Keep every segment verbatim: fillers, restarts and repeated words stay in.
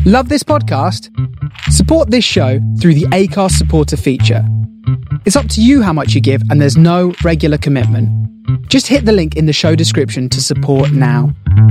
Love this podcast? Support this show through the Acast supporter feature. It's up to you how much you give, and there's no regular commitment. Just hit the link in the show description to support now.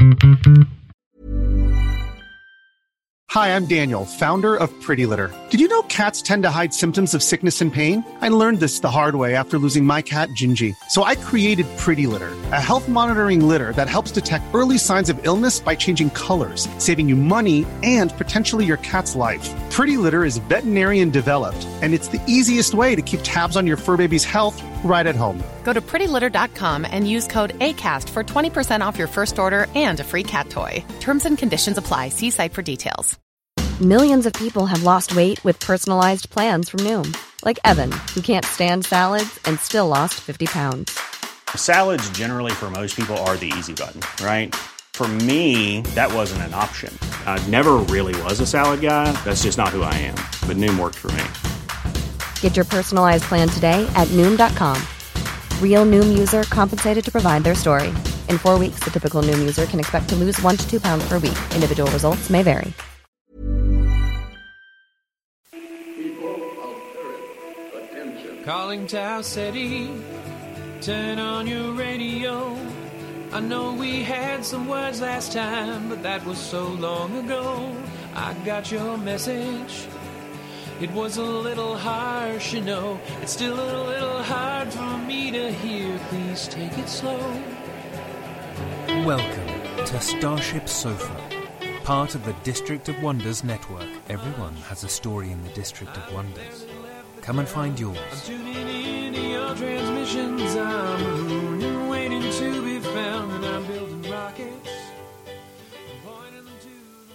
Hi, I'm Daniel, founder of Pretty Litter. Did you know cats tend to hide symptoms of sickness and pain? I learned this the hard way after losing my cat, Gingy. So I created Pretty Litter, a health monitoring litter that helps detect early signs of illness by changing colors, saving you money and potentially your cat's life. Pretty Litter is veterinarian developed, and it's the easiest way to keep tabs on your fur baby's health right at home. Go to pretty litter dot com and use code ACAST for twenty percent off your first order and a free cat toy. Terms and conditions apply. See site for details. Millions of people have lost weight with personalized plans from Noom. Like Evan, who can't stand salads and still lost fifty pounds. Salads generally for most people are the easy button, right? For me, that wasn't an option. I never really was a salad guy. That's just not who I am. But Noom worked for me. Get your personalized plan today at Noom dot com. Real Noom user compensated to provide their story. In four weeks, the typical Noom user can expect to lose one to two pounds per week. Individual results may vary. Calling Tau City, turn on your radio. I know we had some words last time, but that was so long ago. I got your message. It was a little harsh, you know. It's still a little hard for me to hear. Please take it slow. Welcome to Starship Sofa, part of the District of Wonders network. Everyone has a story in the District of Wonders. Come and find yours. I'm tuning in to your transmissions. I'm marooned and waiting to be found, and I'm building rockets. I'm pointing them to the moon.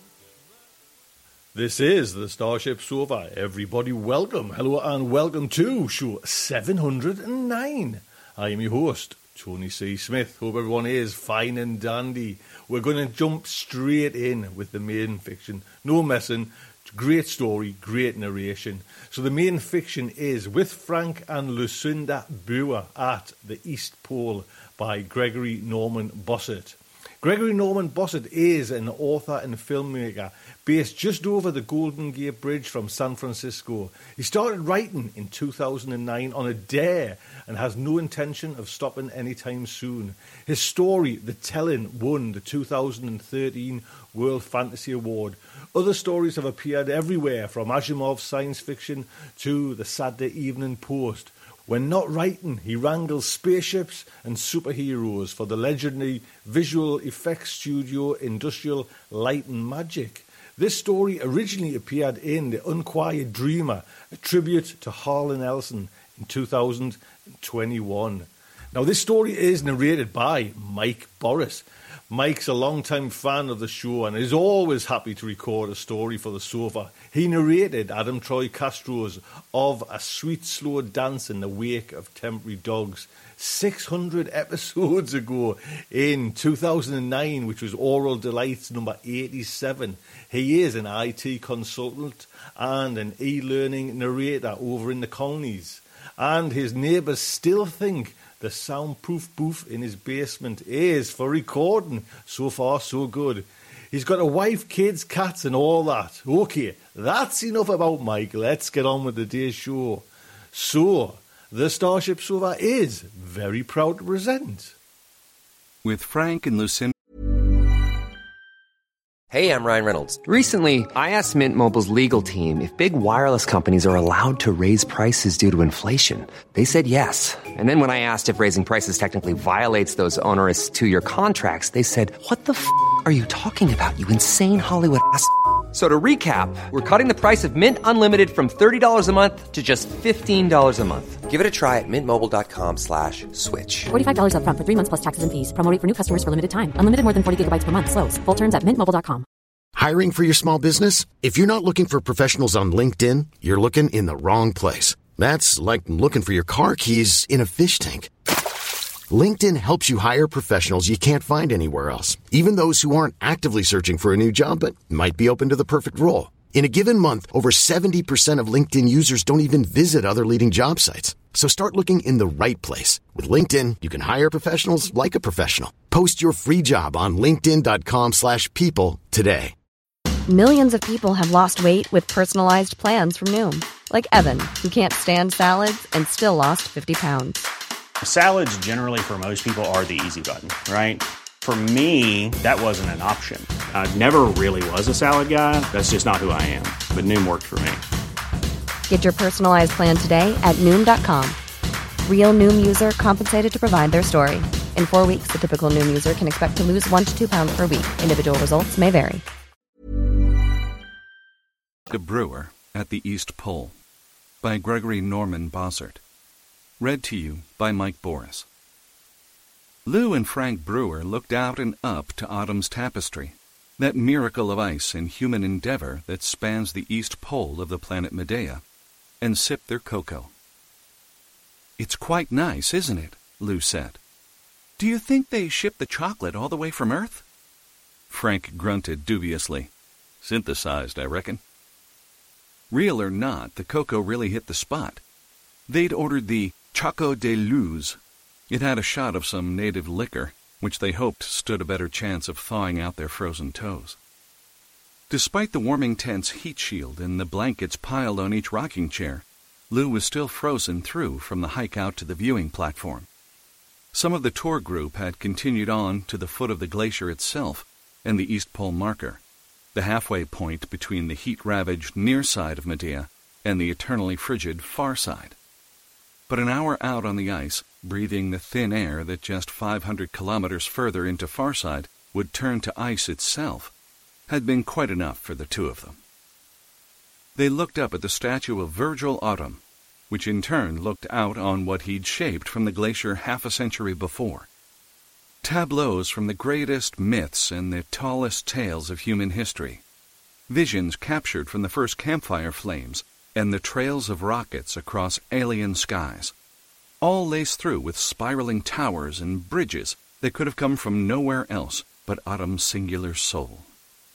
This is the Starship Sofa. Everybody welcome, hello and welcome to show seven hundred nine. I am your host, Tony C. Smith. Hope everyone is fine and dandy. We're going to jump straight in with the main fiction. No messing. Great story, great narration. So the main fiction is With Frank and Lucinda Brewer at the East Pole by Gregory Norman Bossert. Gregory Norman Bossert is an author and filmmaker based just over the Golden Gate Bridge from San Francisco. He started writing in two thousand nine on a dare and has no intention of stopping anytime soon. His story, The Telling, won the two thousand thirteen World Fantasy Award. Other stories have appeared everywhere, from Asimov's science fiction to the Saturday Evening Post. When not writing, he wrangles spaceships and superheroes for the legendary visual effects studio Industrial Light and Magic. This story originally appeared in The Unquiet Dreamer, a tribute to Harlan Ellison, in two thousand twenty-one. Now, this story is narrated by Mike Boris. Mike's a long-time fan of the show and is always happy to record a story for the sofa. He narrated Adam Troy Castro's Of a Sweet Slow Dance in the Wake of Temporary Dogs six hundred episodes ago in two thousand nine, which was Oral Delights number eighty-seven. He is an I T consultant and an e-learning narrator over in the colonies. And his neighbours still think the soundproof booth in his basement is for recording. So far, so good. He's got a wife, kids, cats, and all that. Okay, that's enough about Mike. Let's get on with the day's show. So, the Starship Sofa is very proud to present With Frank and Lucinda. Hey, I'm Ryan Reynolds. Recently, I asked Mint Mobile's legal team if big wireless companies are allowed to raise prices due to inflation. They said yes. And then when I asked if raising prices technically violates those onerous two-year contracts, they said, what the f*** are you talking about, you insane Hollywood ass f- So to recap, we're cutting the price of Mint Unlimited from thirty dollars a month to just fifteen dollars a month. Give it a try at mintmobile.com slash switch. forty-five dollars up front for three months plus taxes and fees. Promo rate for new customers for limited time. Unlimited more than forty gigabytes per month. Slows full terms at mint mobile dot com. Hiring for your small business? If you're not looking for professionals on LinkedIn, you're looking in the wrong place. That's like looking for your car keys in a fish tank. LinkedIn helps you hire professionals you can't find anywhere else, even those who aren't actively searching for a new job but might be open to the perfect role. In a given month, over seventy percent of LinkedIn users don't even visit other leading job sites. So start looking in the right place. With LinkedIn, you can hire professionals like a professional. Post your free job on linkedin dot com slash people today. Millions of people have lost weight with personalized plans from Noom. Like Evan, who can't stand salads and still lost fifty pounds. Salads generally for most people are the easy button, right? For me, that wasn't an option. I never really was a salad guy. That's just not who I am. But Noom worked for me. Get your personalized plan today at Noom dot com. Real Noom user compensated to provide their story. In four weeks, the typical Noom user can expect to lose one to two pounds per week. Individual results may vary. The Brewer at the East Pole by Gregory Norman Bossert. Read to you by Mike Boris. Lou and Frank Brewer looked out and up to Autumn's tapestry, that miracle of ice and human endeavor that spans the east pole of the planet Medea, and sipped their cocoa. "It's quite nice, isn't it?" Lou said. "Do you think they ship the chocolate all the way from Earth?" Frank grunted dubiously. "Synthesized, I reckon." Real or not, the cocoa really hit the spot. They'd ordered the Choco de Luz. It had a shot of some native liquor, which they hoped stood a better chance of thawing out their frozen toes. Despite the warming tent's heat shield and the blankets piled on each rocking chair, Lou was still frozen through from the hike out to the viewing platform. Some of the tour group had continued on to the foot of the glacier itself and the East Pole marker, the halfway point between the heat-ravaged near side of Medea and the eternally frigid far side. But an hour out on the ice, breathing the thin air that just five hundred kilometers further into Farside would turn to ice itself, had been quite enough for the two of them. They looked up at the statue of Virgil Autumn, which in turn looked out on what he'd shaped from the glacier half a century before. Tableaus from the greatest myths and the tallest tales of human history. Visions captured from the first campfire flames and the trails of rockets across alien skies, all laced through with spiraling towers and bridges that could have come from nowhere else but Autumn's singular soul.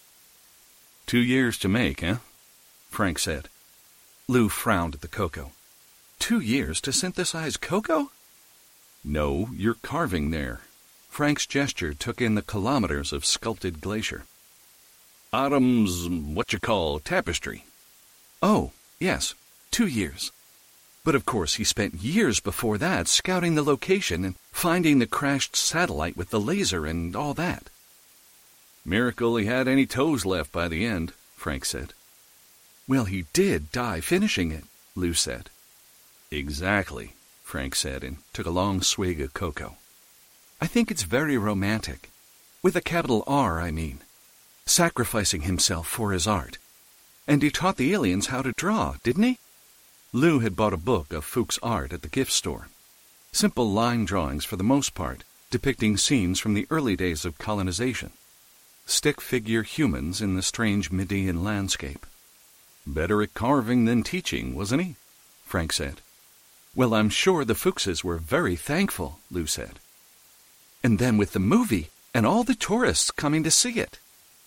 "Two years to make, eh?" Frank said. Lou frowned at the cocoa. Two years to synthesize cocoa? "No, you're carving there." Frank's gesture took in the kilometers of sculpted glacier. "Autumn's what you call tapestry." "Oh, yes, two years. But of course he spent years before that scouting the location and finding the crashed satellite with the laser and all that." "Miracle he had any toes left by the end," Frank said. "Well, he did die finishing it," Lou said. "Exactly," Frank said, and took a long swig of cocoa. "I think it's very romantic. With a capital R, I mean. Sacrificing himself for his art. And he taught the aliens how to draw, didn't he?" Lou had bought a book of Fuchs' art at the gift store. Simple line drawings for the most part, depicting scenes from the early days of colonization. Stick-figure humans in the strange Median landscape. "Better at carving than teaching, wasn't he?" Frank said. "Well, I'm sure the Fuchses were very thankful," Lou said. "And then with the movie, and all the tourists coming to see it."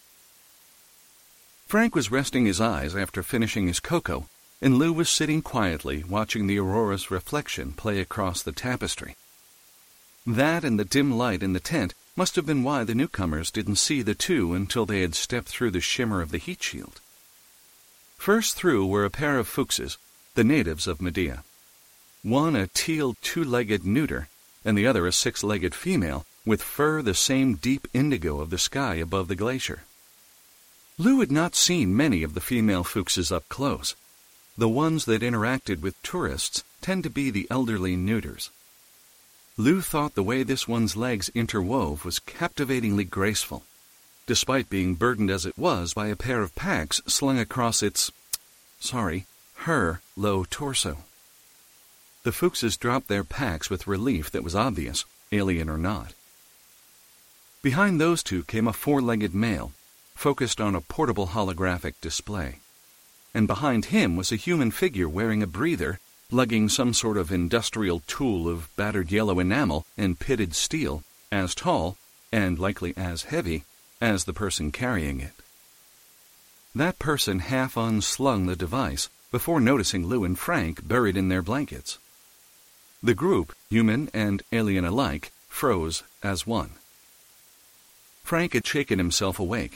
Frank was resting his eyes after finishing his cocoa, and Lou was sitting quietly watching the aurora's reflection play across the tapestry. That and the dim light in the tent must have been why the newcomers didn't see the two until they had stepped through the shimmer of the heat shield. First through were a pair of Fuchses, the natives of Medea. One a teal two-legged neuter, and the other a six-legged female, with fur the same deep indigo of the sky above the glacier. Lou had not seen many of the female Fuchses up close. The ones that interacted with tourists tend to be the elderly neuters. Lou thought the way this one's legs interwove was captivatingly graceful, despite being burdened as it was by a pair of packs slung across its, sorry, her low torso. The Fuchses dropped their packs with relief that was obvious, alien or not. Behind those two came a four-legged male, focused on a portable holographic display. And behind him was a human figure wearing a breather, lugging some sort of industrial tool of battered yellow enamel and pitted steel, as tall, and likely as heavy, as the person carrying it. That person half unslung the device before noticing Lou and Frank buried in their blankets. The group, human and alien alike, froze as one. Frank had shaken himself awake,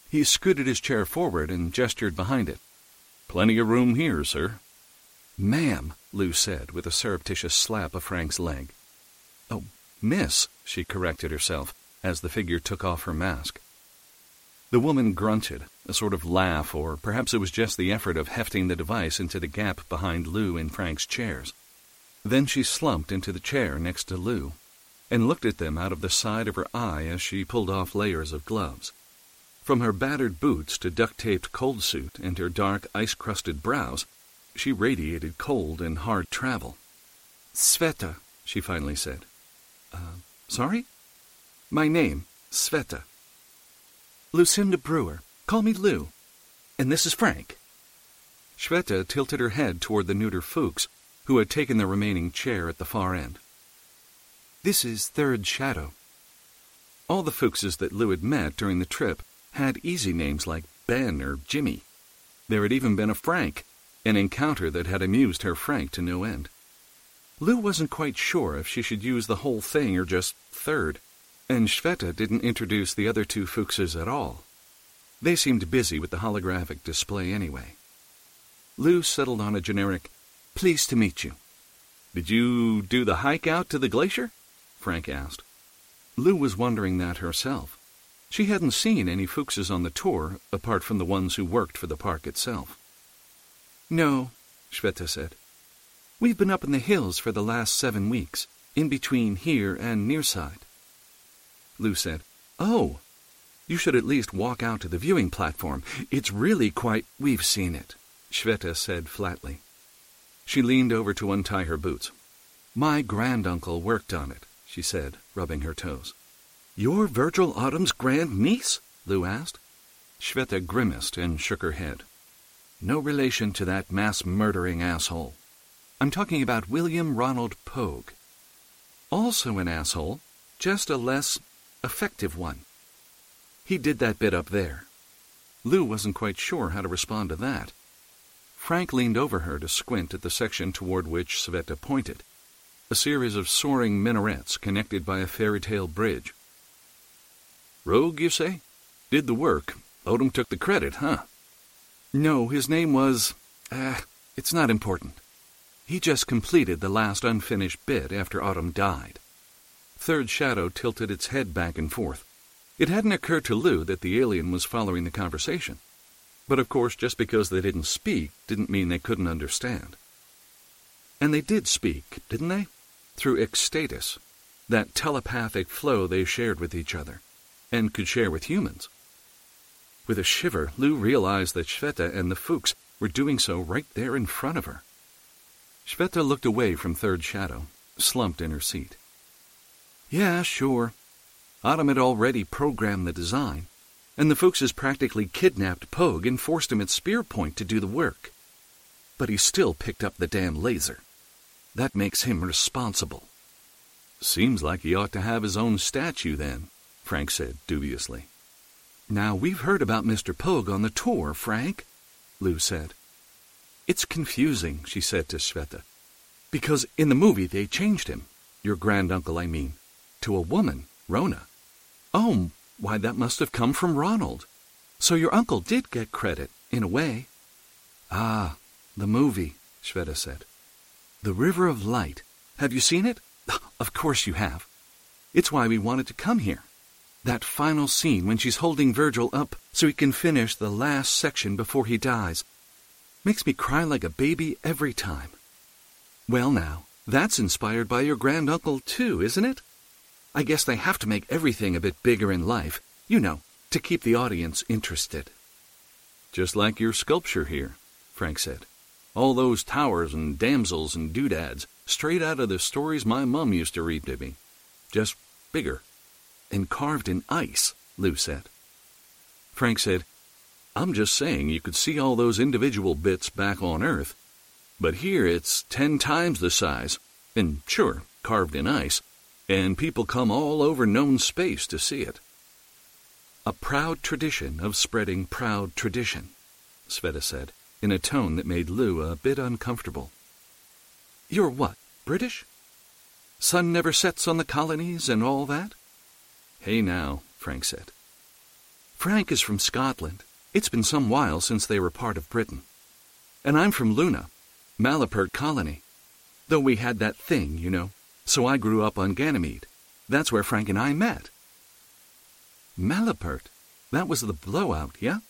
He scooted his chair forward and gestured behind it. "Plenty of room here, sir." "Ma'am," Lou said, with a surreptitious slap of Frank's leg. "Oh, miss," she corrected herself, as the figure took off her mask. The woman grunted, a sort of laugh, or perhaps it was just the effort of hefting the device into the gap behind Lou and Frank's chairs. Then she slumped into the chair next to Lou, and looked at them out of the side of her eye as she pulled off layers of gloves. From her battered boots to duct-taped cold suit and her dark, ice-crusted brows, she radiated cold and hard travel. "Sveta," she finally said. Uh, sorry? "My name, Sveta." "Lucinda Brewer. Call me Lou. And this is Frank." Sveta tilted her head toward the neuter Fuchs, who had taken the remaining chair at the far end. "This is Third Shadow." All the Fuchses that Lou had met during the trip had easy names like Ben or Jimmy. There had even been a Frank, an encounter that had amused Herr Frank to no end. Lou wasn't quite sure if she should use the whole thing or just Third, and Sveta didn't introduce the other two Fuchses at all. They seemed busy with the holographic display anyway. Lou settled on a generic, "Pleased to meet you." "Did you do the hike out to the glacier?" Frank asked. Lou was wondering that herself. She hadn't seen any Fuchses on the tour, apart from the ones who worked for the park itself. "No," Sveta said. "We've been up in the hills for the last seven weeks, in between here and Nearside." Lou said, "Oh, you should at least walk out to the viewing platform. It's really quite—" "We've seen it," Sveta said flatly. She leaned over to untie her boots. "My granduncle worked on it," she said, rubbing her toes. "You're Virgil Autumn's grandniece?" Lou asked. Sveta grimaced and shook her head. "No relation to that mass-murdering asshole. I'm talking about William Ronald Pogue. Also an asshole, just a less effective one. He did that bit up there." Lou wasn't quite sure how to respond to that. Frank leaned over her to squint at the section toward which Sveta pointed, a series of soaring minarets connected by a fairy-tale bridge. "Rogue, you say? Did the work. Odom took the credit, huh?" "No, his name was... Ah, uh, it's not important. He just completed the last unfinished bit after Autumn died." Third Shadow tilted its head back and forth. It hadn't occurred to Lou that the alien was following the conversation. But of course, just because they didn't speak didn't mean they couldn't understand. And they did speak, didn't they? Through ecstasis, that telepathic flow they shared with each other, and could share with humans. With a shiver, Lou realized that Sveta and the Fuchs were doing so right there in front of her. Sveta looked away from Third Shadow, slumped in her seat. "Yeah, sure. Autumn had already programmed the design, and the Fuchses practically kidnapped Pogue and forced him at spear point to do the work. But he still picked up the damn laser. That makes him responsible." "Seems like he ought to have his own statue, then," Frank said dubiously. "Now, we've heard about Mister Pogue on the tour, Frank," Lou said. "It's confusing," she said to Sveta, "because in the movie they changed him, your granduncle, I mean, to a woman, Rona. Oh, why, that must have come from Ronald. So your uncle did get credit, in a way." "Ah, the movie," Sveta said. "The River of Light. Have you seen it?" "Of course you have. It's why we wanted to come here. That final scene when she's holding Virgil up so he can finish the last section before he dies. Makes me cry like a baby every time." "Well now, that's inspired by your granduncle too, isn't it? I guess they have to make everything a bit bigger in life, you know, to keep the audience interested." "Just like your sculpture here," Frank said. "All those towers and damsels and doodads, straight out of the stories my mum used to read to me. Just bigger." "And carved in ice," Lou said. Frank said, "I'm just saying you could see all those individual bits back on Earth. But here it's ten times the size, and sure, carved in ice, and people come all over known space to see it." "A proud tradition of spreading proud tradition," Sveta said, in a tone that made Lou a bit uncomfortable. "You're what, British? Sun never sets on the colonies and all that?" "Hey now," Frank said. Frank is from Scotland. It's been some while since they were part of Britain. And I'm from Luna, Malapert Colony. Though we had that thing, you know. So I grew up on Ganymede. That's where Frank and I met. Malapert? That was the blowout, yeah?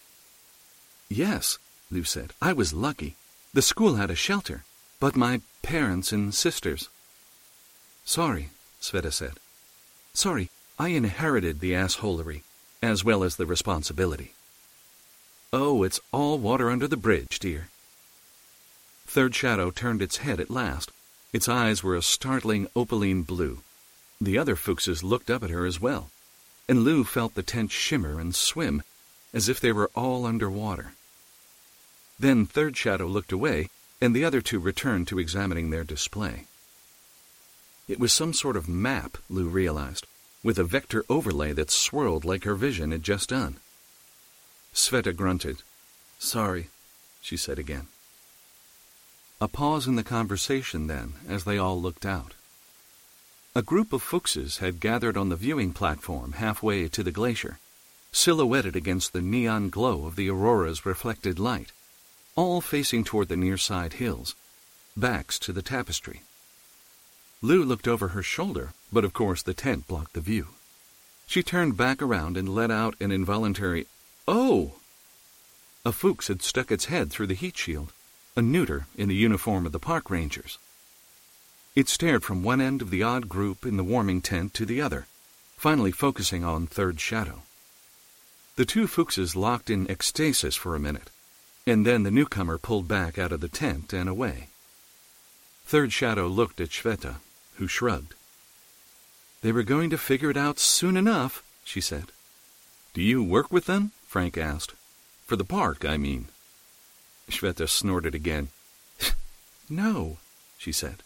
Yes, Lou said. I was lucky. The school had a shelter, but my parents and sisters. Sorry, Sveta said. Sorry, I inherited the assholery, as well as the responsibility. Oh, it's all water under the bridge, dear. Third Shadow turned its head at last. Its eyes were a startling opaline blue. The other Fuchses looked up at her as well, and Lou felt the tent shimmer and swim, as if they were all under water. Then Third Shadow looked away, and the other two returned to examining their display. It was some sort of map, Lou realized, with a vector overlay that swirled like her vision had just done. Sveta grunted. Sorry, she said again. A pause in the conversation then, as they all looked out. A group of Fuchses had gathered on the viewing platform halfway to the glacier, silhouetted against the neon glow of the aurora's reflected light, all facing toward the near-side hills, backs to the tapestry. Lou looked over her shoulder, but of course the tent blocked the view. She turned back around and let out an involuntary, "Oh!" A Fuchs had stuck its head through the heat shield, a neuter in the uniform of the park rangers. It stared from one end of the odd group in the warming tent to the other, finally focusing on Third Shadow. The two Fuchses locked in ecstasis for a minute, and then the newcomer pulled back out of the tent and away. Third Shadow looked at Sveta, who shrugged. They were going to figure it out soon enough, she said. Do you work with them? Frank asked. For the park, I mean. Sveta snorted again. No, she said.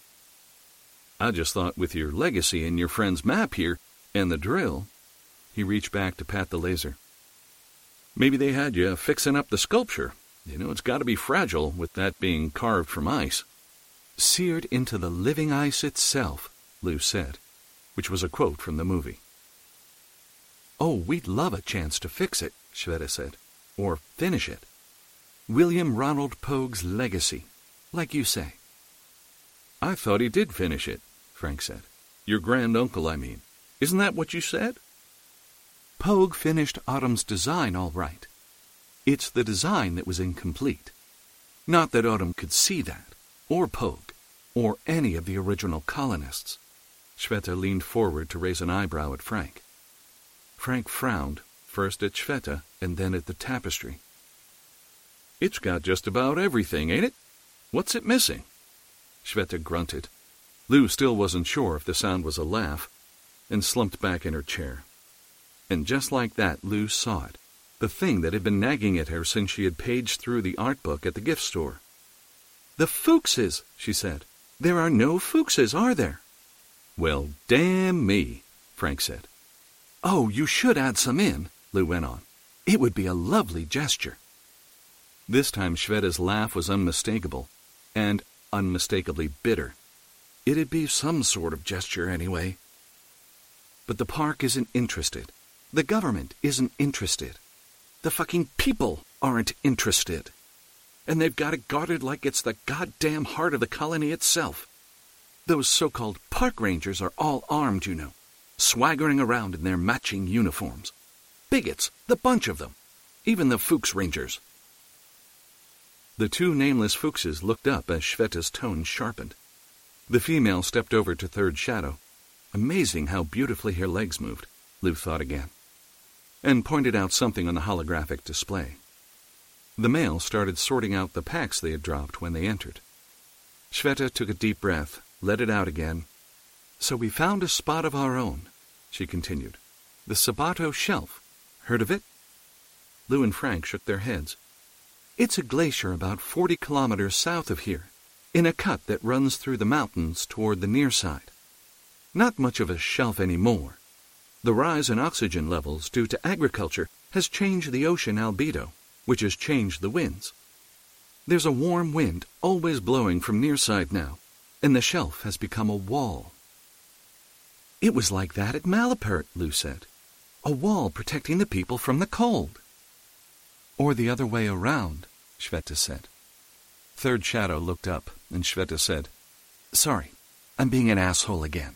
I just thought with your legacy and your friend's map here, and the drill. He reached back to pat the laser. Maybe they had you fixing up the sculpture. You know, it's got to be fragile with that being carved from ice. Seared into the living ice itself, Lou said, which was a quote from the movie. Oh, we'd love a chance to fix it, Sveta said, or finish it. William Ronald Pogue's legacy, like you say. I thought he did finish it, Frank said. Your granduncle, I mean. Isn't that what you said? Pogue finished Autumn's design all right. It's the design that was incomplete. Not that Autumn could see that, or Pogue, or any of the original colonists. Sveta leaned forward to raise an eyebrow at Frank. Frank frowned, first at Sveta and then at the tapestry. It's got just about everything, ain't it? What's it missing? Sveta grunted. Lou still wasn't sure if the sound was a laugh, and slumped back in her chair. And just like that, Lou saw it, the thing that had been nagging at her since she had paged through the art book at the gift store. The Fuchses, she said. There are no Fuchses, are there? Well, damn me, Frank said. Oh, you should add some in, Lou went on. It would be a lovely gesture. This time Sveta's laugh was unmistakable, and unmistakably bitter. It'd be some sort of gesture anyway. But the park isn't interested. The government isn't interested. The fucking people aren't interested. And they've got it guarded like it's the goddamn heart of the colony itself. Those so-called park rangers are all armed, you know, swaggering around in their matching uniforms. Bigots, the bunch of them. Even the Fuchs Rangers. The two nameless Fuchses looked up as Sveta's tone sharpened. The female stepped over to Third Shadow. Amazing how beautifully her legs moved, Lou thought again, and pointed out something on the holographic display. The male started sorting out the packs they had dropped when they entered. Sveta took a deep breath, let it out again. So we found a spot of our own, she continued. The Sabato Shelf. Heard of it? Lou and Frank shook their heads. It's a glacier about forty kilometers south of here, in a cut that runs through the mountains toward the near side. Not much of a shelf anymore. The rise in oxygen levels due to agriculture has changed the ocean albedo, which has changed the winds. There's a warm wind always blowing from near side now, and the shelf has become a wall. It was like that at Malapert, Lou said. A wall protecting the people from the cold. Or the other way around, Shveta said. Third Shadow looked up, and Shveta said, Sorry, I'm being an asshole again.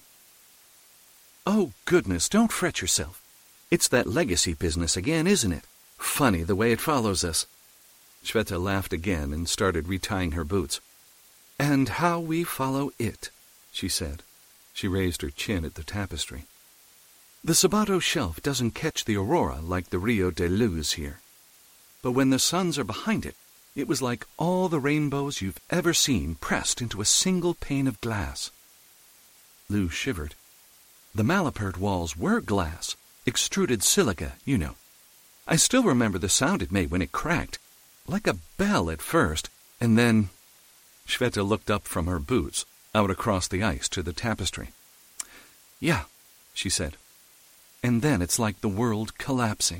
Oh, goodness, don't fret yourself. It's that legacy business again, isn't it? Funny the way it follows us. Shveta laughed again and started retying her boots. And how we follow it, she said. She raised her chin at the tapestry. The Sabato shelf doesn't catch the aurora like the Rio de Luz here. But when the suns are behind it, it was like all the rainbows you've ever seen pressed into a single pane of glass. Lou shivered. The Malapert walls were glass, extruded silica, you know. I still remember the sound it made when it cracked, like a bell at first, and then... Shveta looked up from her boots, out across the ice to the tapestry. Yeah, she said. And then it's like the world collapsing.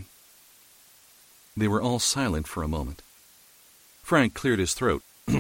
They were all silent for a moment. Frank cleared his throat.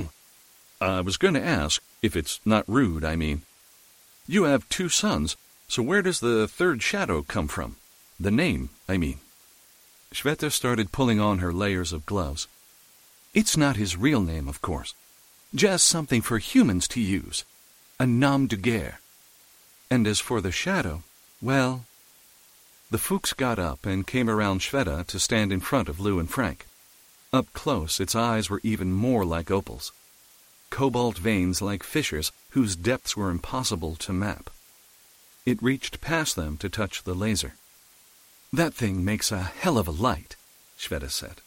I was going to ask, if it's not rude, I mean. You have two sons, so where does the third shadow come from? The name, I mean. Shveta started pulling on her layers of gloves. It's not his real name, of course. Just something for humans to use. A nom de guerre. And as for the shadow, well... The Fuchs got up and came around Shveta to stand in front of Lou and Frank. Up close, its eyes were even more like opals. Cobalt veins like fissures whose depths were impossible to map. It reached past them to touch the laser. That thing makes a hell of a light, Shveta said.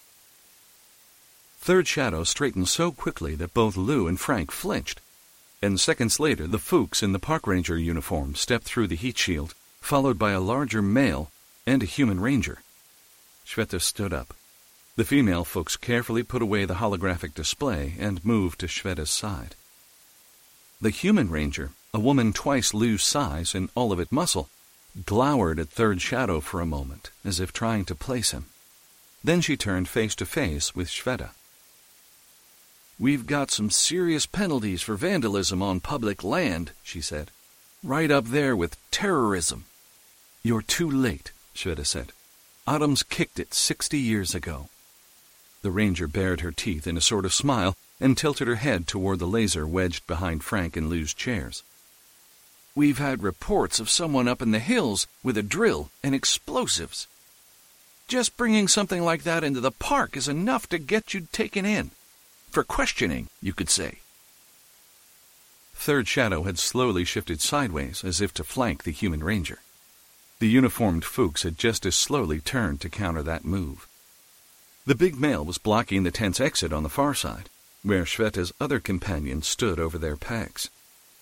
Third Shadow straightened so quickly that both Lou and Frank flinched, and seconds later the Fuchs in the park ranger uniform stepped through the heat shield, followed by a larger male and a human ranger. Shveta stood up. The female Fuchs carefully put away the holographic display and moved to Shveta's side. The human ranger, a woman twice Lou's size and all of it muscle, glowered at Third Shadow for a moment, as if trying to place him. Then she turned face to face with Shveta. We've got some serious penalties for vandalism on public land, she said. Right up there with terrorism. You're too late, Shveta said. Autumn's kicked it sixty years ago. The ranger bared her teeth in a sort of smile and tilted her head toward the laser wedged behind Frank and Lou's chairs. We've had reports of someone up in the hills with a drill and explosives. Just bringing something like that into the park is enough to get you taken in. For questioning, you could say. Third Shadow had slowly shifted sideways as if to flank the human ranger. The uniformed Fuchs had just as slowly turned to counter that move. The big male was blocking the tent's exit on the far side, where Shveta's other companions stood over their packs.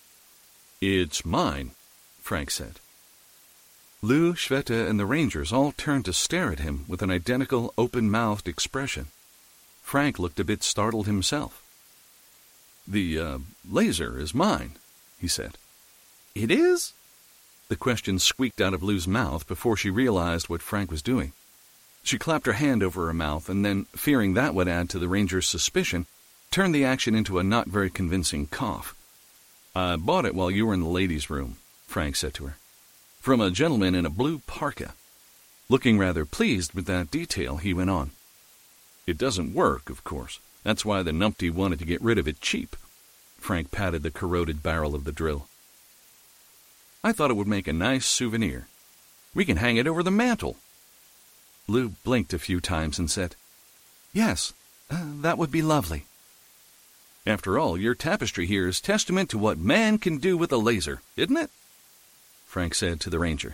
It's mine, Frank said. Lou, Shveta, and the rangers all turned to stare at him with an identical open-mouthed expression. Frank looked a bit startled himself. The, uh, laser is mine, he said. It is? The question squeaked out of Lou's mouth before she realized what Frank was doing. She clapped her hand over her mouth and then, fearing that would add to the ranger's suspicion, turned the action into a not very convincing cough. I bought it while you were in the ladies' room, Frank said to her. From a gentleman in a blue parka. Looking rather pleased with that detail, he went on. It doesn't work, of course. That's why the numpty wanted to get rid of it cheap. Frank patted the corroded barrel of the drill. I thought it would make a nice souvenir. We can hang it over the mantel. Lou blinked a few times and said, Yes, uh, that would be lovely. After all, your tapestry here is testament to what man can do with a laser, isn't it? Frank said to the ranger.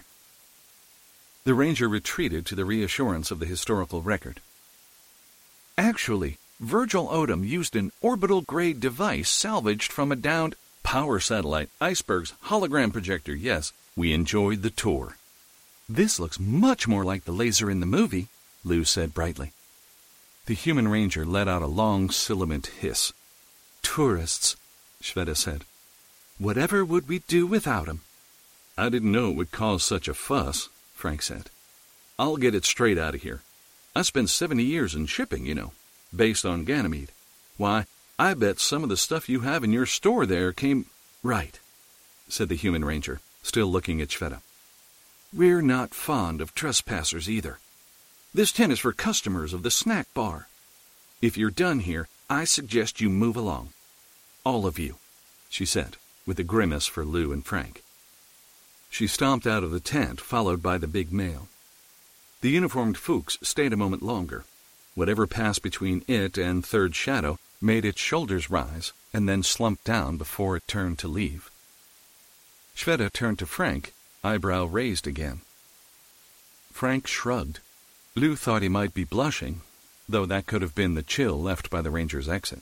The ranger retreated to the reassurance of the historical record. Actually, Virgil Odom used an orbital-grade device salvaged from a downed power satellite, icebergs, hologram projector. Yes, we enjoyed the tour. This looks much more like the laser in the movie, Lou said brightly. The human ranger let out a long, sibilant hiss. Tourists, Shveta said. Whatever would we do without 'em? I didn't know it would cause such a fuss, Frank said. I'll get it straight out of here. I spent seventy years in shipping, you know, based on Ganymede. Why, I bet some of the stuff you have in your store there came... Right, said the human ranger, still looking at Shveta. We're not fond of trespassers either. This tent is for customers of the snack bar. If you're done here, I suggest you move along. All of you, she said, with a grimace for Lou and Frank. She stomped out of the tent, followed by the big male. The uniformed Fuchs stayed a moment longer. Whatever passed between it and Third Shadow made its shoulders rise and then slumped down before it turned to leave. Shveta turned to Frank, eyebrow raised again. Frank shrugged. Lou thought he might be blushing, though that could have been the chill left by the ranger's exit.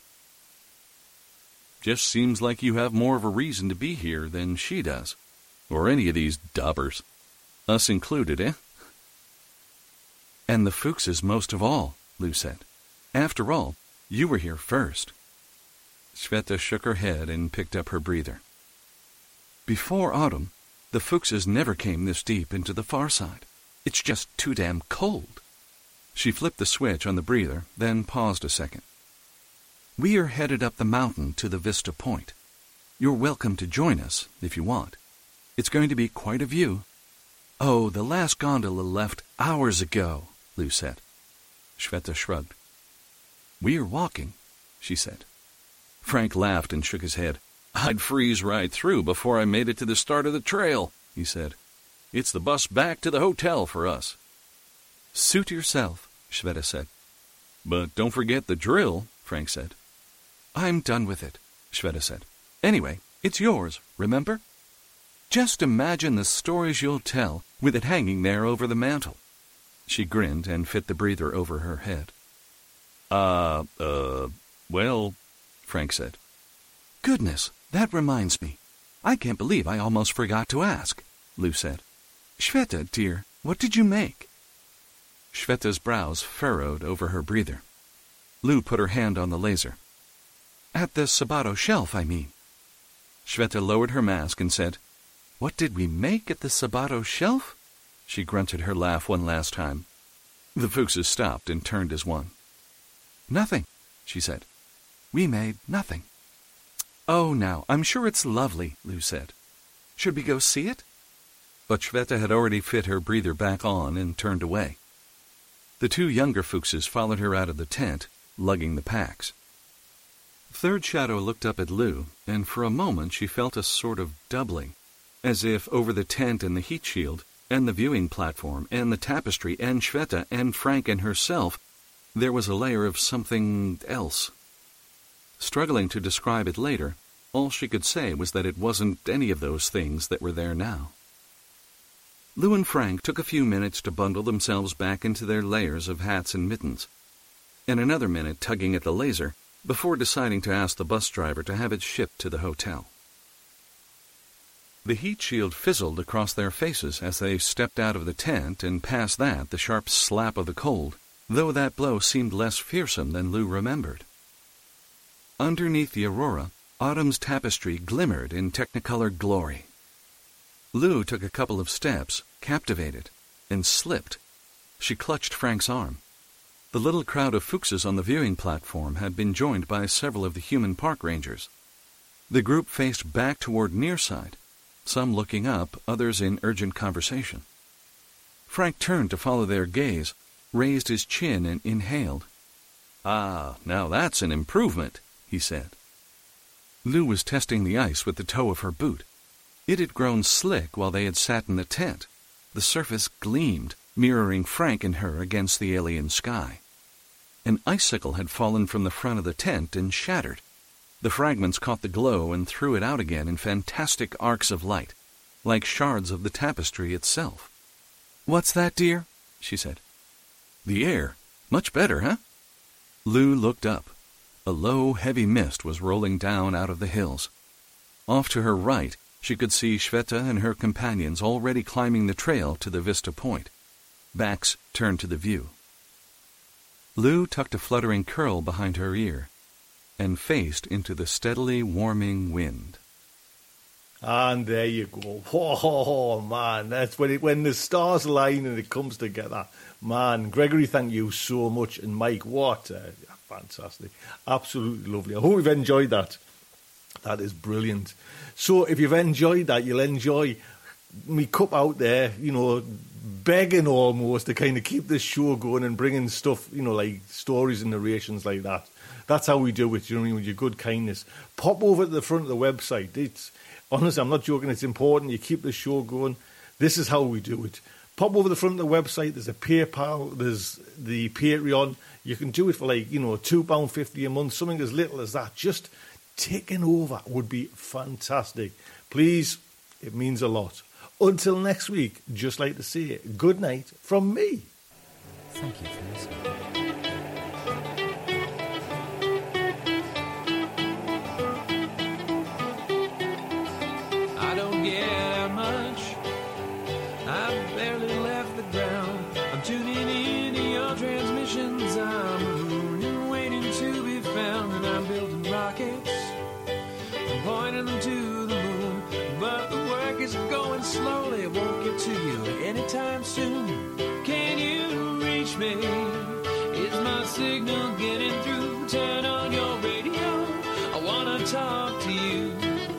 Just seems like you have more of a reason to be here than she does, or any of these daubers. Us included, eh? And the Fuchses most of all, Lou said. After all, you were here first. Shveta shook her head and picked up her breather. Before autumn, the Fuchses never came this deep into the far side. It's just too damn cold. She flipped the switch on the breather, then paused a second. We are headed up the mountain to the Vista Point. You're welcome to join us, if you want. It's going to be quite a view. Oh, the last gondola left hours ago, Lou said. Shveta shrugged. We're walking, she said. Frank laughed and shook his head. I'd freeze right through before I made it to the start of the trail, he said. It's the bus back to the hotel for us. Suit yourself, Shveta said. But don't forget the drill, Frank said. I'm done with it, Shveta said. Anyway, it's yours, remember? Just imagine the stories you'll tell with it hanging there over the mantel. She grinned and fit the breather over her head. Uh, uh, well, Frank said. Goodness, that reminds me. I can't believe I almost forgot to ask, Lou said. Shveta, dear, what did you make? Shveta's brows furrowed over her breather. Lou put her hand on the laser. At the Sabato shelf, I mean. Shveta lowered her mask and said, What did we make at the Sabato shelf? She grunted her laugh one last time. The Fuchses stopped and turned as one. Nothing, she said. We made nothing. Oh, now, I'm sure it's lovely, Lou said. Should we go see it? But Shveta had already fit her breather back on and turned away. The two younger Fuchses followed her out of the tent, lugging the packs. Third Shadow looked up at Lou, and for a moment she felt a sort of doubling, as if over the tent and the heat shield, and the viewing platform, and the tapestry, and Shveta, and Frank and herself, there was a layer of something else. Struggling to describe it later, all she could say was that it wasn't any of those things that were there now. Lou and Frank took a few minutes to bundle themselves back into their layers of hats and mittens, and another minute tugging at the laser before deciding to ask the bus driver to have it shipped to the hotel. The heat shield fizzled across their faces as they stepped out of the tent, and past that the sharp slap of the cold, though that blow seemed less fearsome than Lou remembered. Underneath the aurora, autumn's tapestry glimmered in technicolor glory. Lou took a couple of steps, captivated, and slipped. She clutched Frank's arm. The little crowd of Fuchses on the viewing platform had been joined by several of the human park rangers. The group faced back toward Nearside, some looking up, others in urgent conversation. Frank turned to follow their gaze, raised his chin and inhaled. Ah, now that's an improvement, he said. Lou was testing the ice with the toe of her boot. It had grown slick while they had sat in the tent. The surface gleamed, mirroring Frank and her against the alien sky. An icicle had fallen from the front of the tent and shattered. The fragments caught the glow and threw it out again in fantastic arcs of light, like shards of the tapestry itself. What's that, dear? She said. The air. Much better, huh? Lou looked up. A low, heavy mist was rolling down out of the hills. Off to her right, she could see Shveta and her companions already climbing the trail to the Vista Point, backs turned to the view. Lou tucked a fluttering curl behind her ear and faced into the steadily warming wind. And there you go. Oh, man, that's when it, when the stars align and it comes together. Man, Gregory, thank you so much. And Mike, what? Uh, fantastic. Absolutely lovely. I hope you've enjoyed that. That is brilliant. So if you've enjoyed that, you'll enjoy me cup out there, you know, begging almost to kind of keep this show going and bringing stuff, you know, like stories and narrations like that. That's how we do it, you know what I mean, with your good kindness. Pop over to the front of the website. It's honestly, I'm not joking, it's important. You keep the show going. This is how we do it. Pop over the front of the website. There's a PayPal. There's the Patreon. You can do it for like, you know, two pounds fifty a month, something as little as that. Just taking over would be fantastic. Please, it means a lot. Until next week, just like to say good night from me. Thank you for listening. I don't get out much. I've barely left the ground. I'm tuning in to your transmissions. I'm mooning, waiting to be found. And I'm building rockets. I'm pointing them to the moon. But the work is going slowly. It won't get to you anytime soon. Can you reach me? Is my signal getting through? Turn on your radio. I want to talk to you.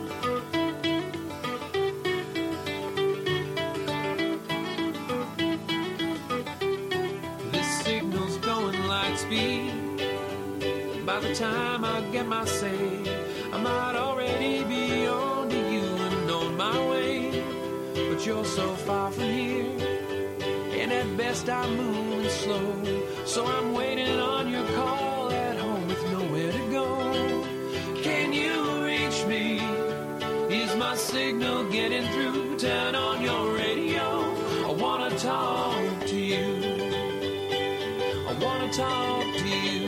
By the time I get my say, I might already be on to you and on my way. But you're so far from here, and at best I'm moving slow. So I'm waiting on your call at home with nowhere to go. Can you reach me? Is my signal getting through? Turn on your radio. I wanna talk to you. I wanna talk to you.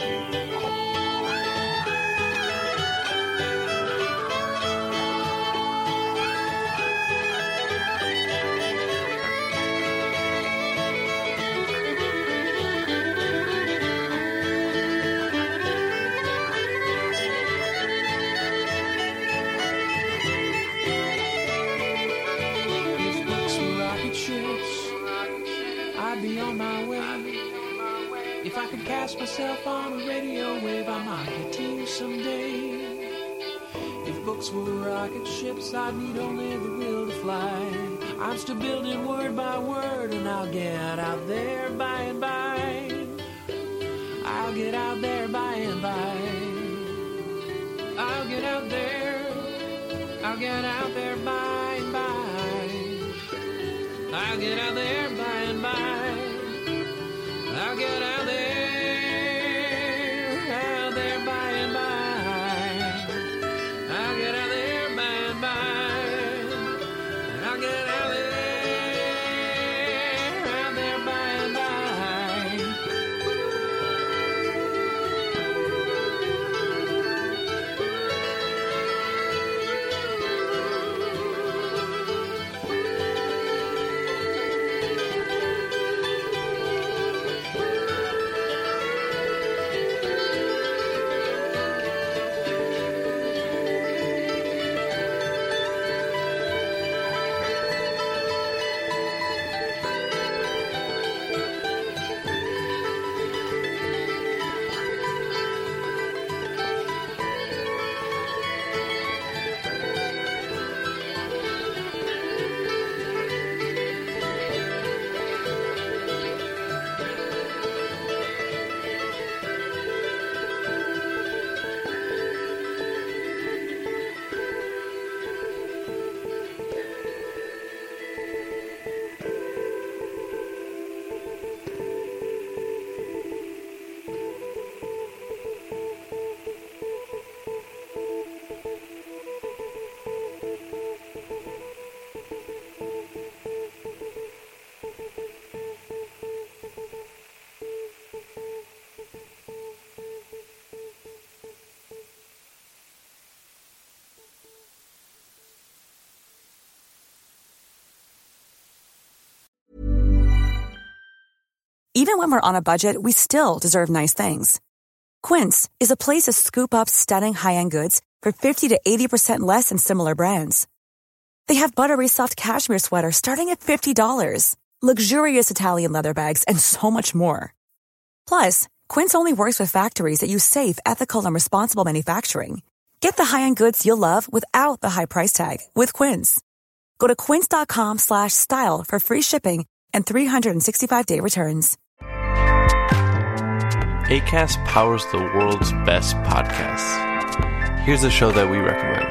If I could cast myself on a radio wave, I might get to you someday. If books were rocket ships, I'd need only the will to fly. I'm still building word by word, and I'll get out there by and by. I'll get out there by and by. I'll get out there. I'll get out there by and by. I'll get out there by and by. I'll get out there, out there by and by. I'll get out there by and by. I'll get out there, out there by and by. Even when we're on a budget, we still deserve nice things. Quince is a place to scoop up stunning high-end goods for fifty to eighty percent less than similar brands. They have buttery soft cashmere sweaters starting at fifty dollars, luxurious Italian leather bags, and so much more. Plus, Quince only works with factories that use safe, ethical, and responsible manufacturing. Get the high-end goods you'll love without the high price tag with Quince. Go to quince.com slash style for free shipping and three sixty-five day returns. Acast powers the world's best podcasts. Here's a show that we recommend.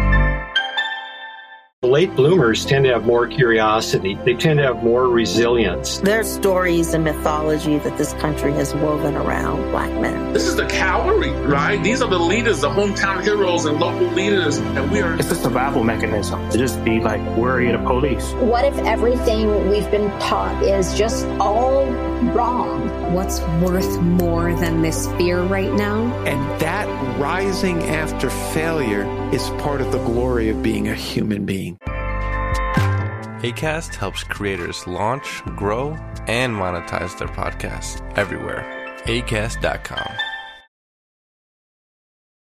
Late bloomers tend to have more curiosity. They tend to have more resilience. There are stories and mythology that this country has woven around black men. This is the cavalry, right? These are the leaders, the hometown heroes and local leaders. And we are... It's a survival mechanism to just be like worried of police. What if everything we've been taught is just all wrong? What's worth more than this fear right now? And that rising after failure is part of the glory of being a human being. Acast helps creators launch, grow, and monetize their podcasts everywhere. acast dot com.